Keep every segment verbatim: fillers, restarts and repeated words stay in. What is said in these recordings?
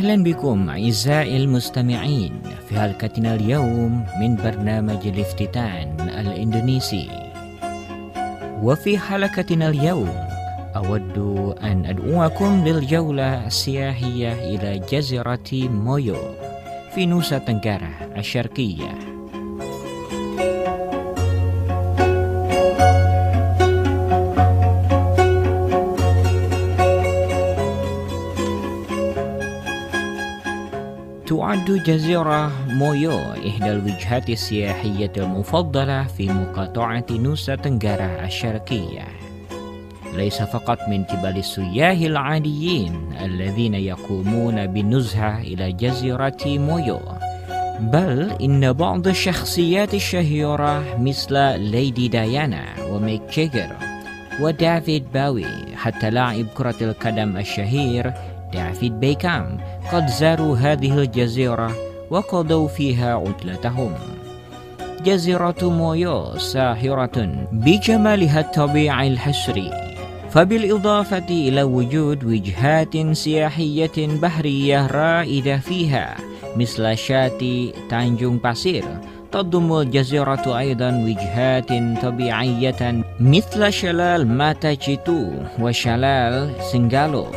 أهلا بكم أعزائي المستمعين في حلقتنا اليوم من برنامج الافتتان الإندونيسي. وفي حلقتنا اليوم أود أن أدعوكم للجولة السياحية إلى جزيرة مويو في نوسا تنغارا الشرقية. تعد جزيرة مويو إحدى الوجهات السياحية المفضلة في مقاطعة نوسا تنغارا الشرقية، ليس فقط من قبل السياح العاديين الذين يقومون بالنزهة إلى جزيرة مويو، بل إن بعض الشخصيات الشهيرة مثل ليدي ديانا وميك جاجر ودافيد باوي حتى لاعب كرة القدم الشهير دافيد بيكام قد زاروا هذه الجزيرة وقضوا فيها عطلتهم. جزيرة مويو ساحرة بجمالها الطبيعي الحصري، فبالإضافة إلى وجود وجهات سياحية بحرية رائدة فيها مثل شاطئ تانجونغ باسير، تضم الجزيرة أيضا وجهات طبيعية مثل شلال ماتا جيتو وشلال سنغالو.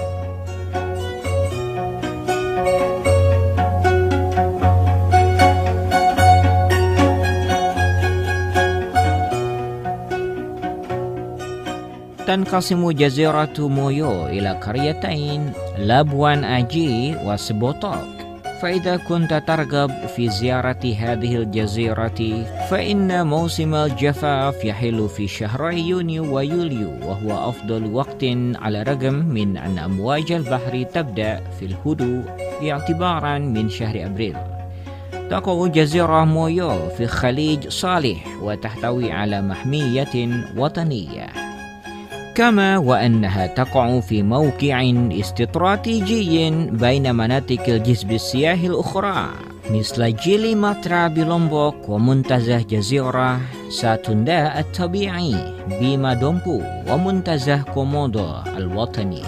تنقسم جزيرة مويو إلى قريتين، لابوان آجي وسبوتوك. فإذا كنت ترغب في زيارة هذه الجزيرة فإن موسم الجفاف يحل في شهري يونيو ويوليو، وهو أفضل وقت على الرغم من أن أمواج البحر تبدأ في الهدوء اعتبارا من شهر أبريل. تقع جزيرة مويو في خليج صالح وتحتوي على محمية وطنية، كما وأنها تقع في موقع استراتيجي بين مناطق الجذب السياحي الأخرى مثل جيلي ماترا بلومبوك ومنتزه جزيرة ساتوندا الطبيعي بيما دومبو ومنتزه كومودو الوطني.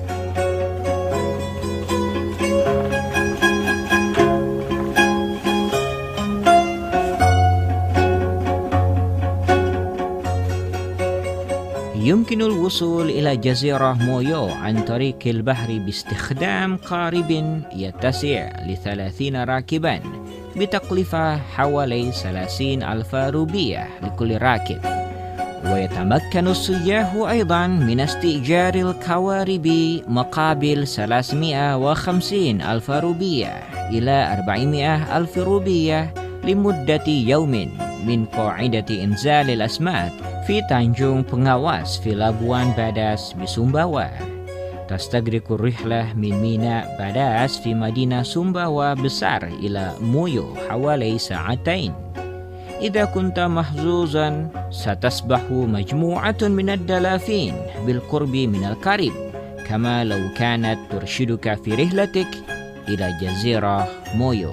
يمكن الوصول إلى جزيرة مويو عن طريق البحر باستخدام قارب يتسع لثلاثين راكبا بتكلفة حوالي ثلاثين ألف روبية لكل راكب. ويتمكن السياح أيضا من استئجار القوارب مقابل ثلاثمائة وخمسين ألف روبية إلى أربعمائة ألف روبية لمدة يوم من قاعدة إنزال الأسماك في تانجونغ بنغاواس في لابوان باداس بسومباوا. تستغرق الرحلة من ميناء باداس في مدينة سومباوا بسار إلى مويو حوالي ساعتين. إذا كنت محظوظا ستسبح مجموعة من الدلافين بالقرب من القارب، كما لو كانت ترشدك في رحلتك إلى جزيرة مويو.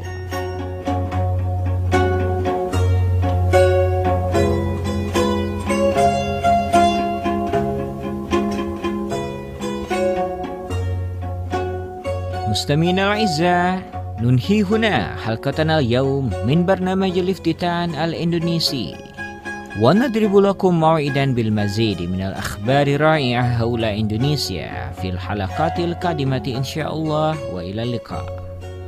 مستمعينا الأعزاء، ننهي هنا حلقتنا اليوم من برنامج الافتتان الإندونيسي، ونضرب لكم موعدا بالمزيد من الأخبار الرائعة حول إندونيسيا في الحلقات القادمة إن شاء الله، وإلى اللقاء.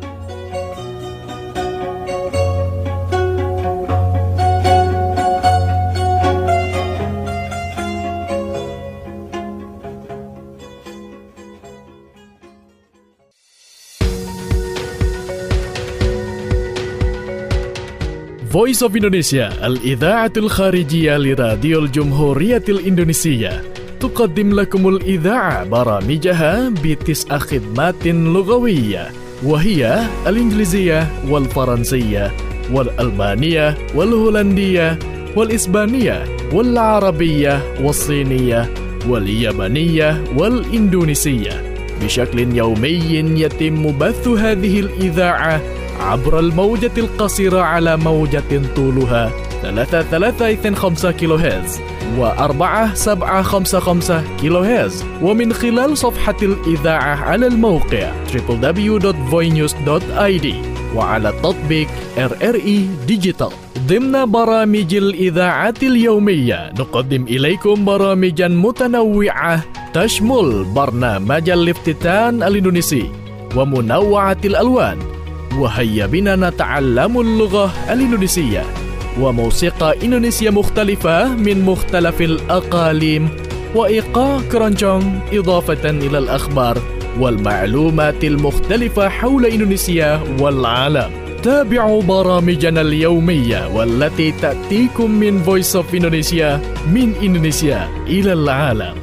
Voice of Indonesia الإذاعة الخارجية لراديو الجمهورية الإندونيسية تقدم لكم الإذاعة برامجها بتسع خدمات لغوية، وهي الإنجليزية والفرنسية والألمانية والهولندية والإسبانية والعربية والصينية واليابانية والإندونيسية. بشكل يومي يتم بث هذه الإذاعة عبر الموجة القصيرة على موجة طولها ثلاثة ثلاثة اثنين خمسة كيلو هرتز وأربعة سبعة خمسة خمسة كيلو هرتز، ومن خلال صفحة الإذاعة على الموقع دبليو دبليو دبليو دوت فوي نيوز دوت آي دي وعلى التطبيق آر آر إي ديجيتال. ضمن برامج الإذاعة اليومية نقدم إليكم برامجا متنوعة تشمل برنامج الافتتان الإندونيسي ومنوعة الألوان، وهيا بنا نتعلم اللغة الإندونيسية، وموسيقى إندونيسية مختلفة من مختلف الأقاليم، وإيقاع كرونجونج، إضافة إلى الأخبار والمعلومات المختلفة حول إندونيسيا والعالم. تابعوا برامجنا اليومية والتي تأتيكم من Voice of Indonesia من إندونيسيا إلى العالم.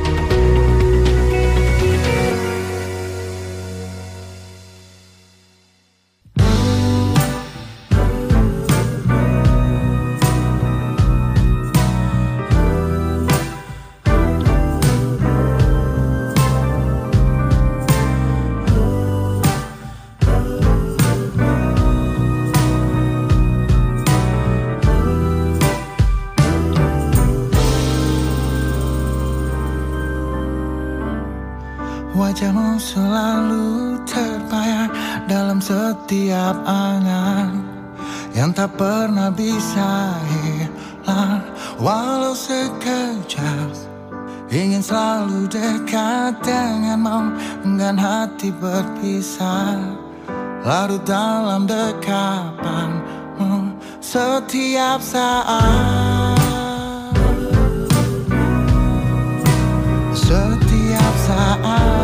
Wajahmu selalu terbayang dalam setiap angan yang tak pernah bisa hilang, walau sekejap. Ingin selalu dekat denganmu, enggan hati berpisah, larut dalam dekapanmu setiap saat. Setiap saat.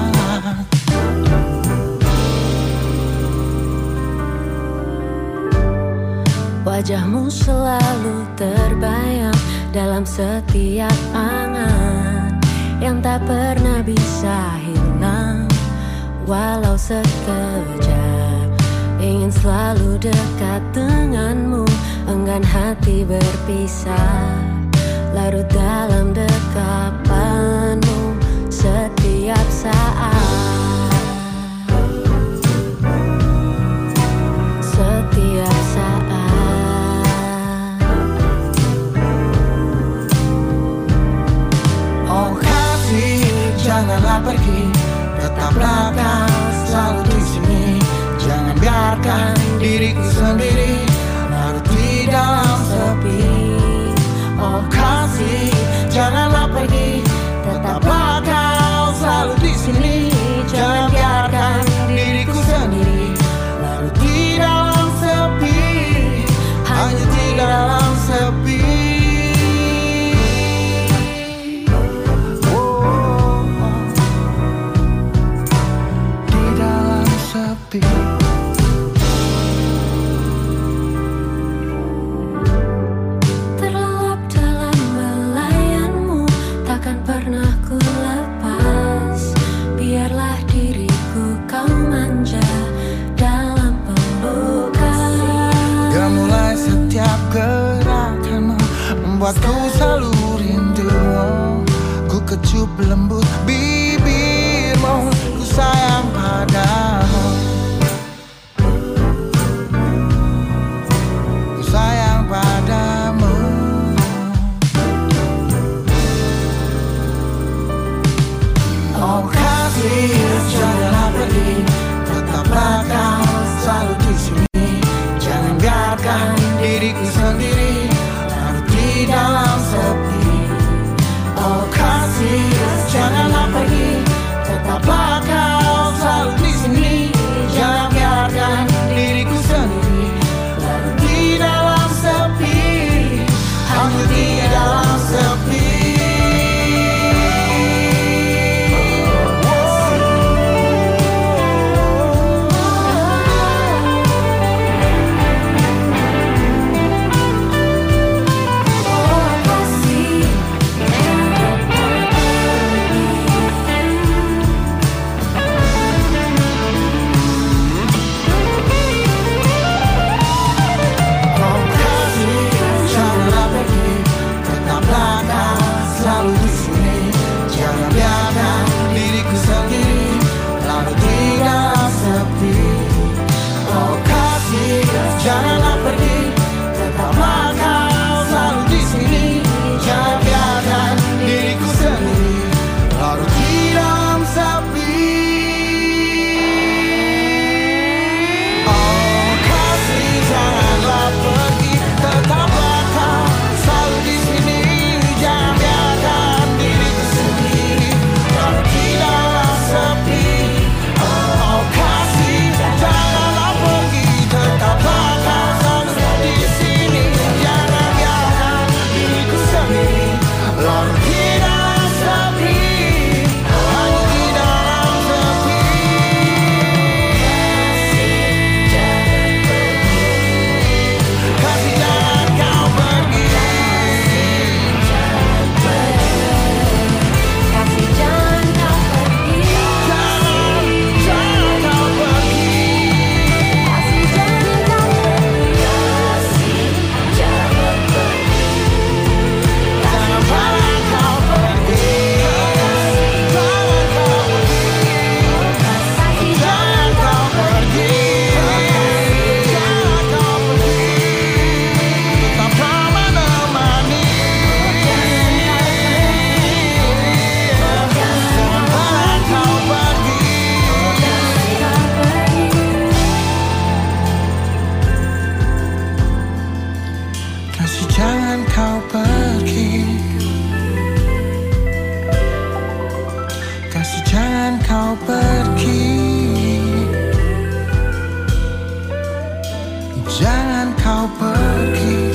Wajahmu selalu terbayang dalam setiap angan yang tak pernah bisa hilang, walau sekejap. Ingin selalu dekat denganmu, enggan hati berpisah, larut dalam dekapanmu setiap saat. Setiap saat. Oh kasih, janganlah pergi, tetaplah kau selalu di sini. Jangan biarkan diriku sendiri larut di dalam sepi. Oh kasih, janganlah pergi, tetaplah kau selalu di sini. Jangan biarkan diriku sendiri larut di dalam sepi, hanya di dalam sepi. Oh, oh. Di dalam sepi. Gerakanmu membuatku selalu rindu. Ku kecup lembut bibirmu, ku sayang padamu. Ku sayang padamu. Oh kasih, janganlah pergi, tetaplah kau selalu di sini. Jangan biarkan diriku sendiri larut di dalam sepi. Oh kasih, janganlah pergi, tetaplah kau selalu di sini. Jangan biarkan diriku sendiri larut di dalam sepi, hanya di dalam sepi. Jangan kau pergi.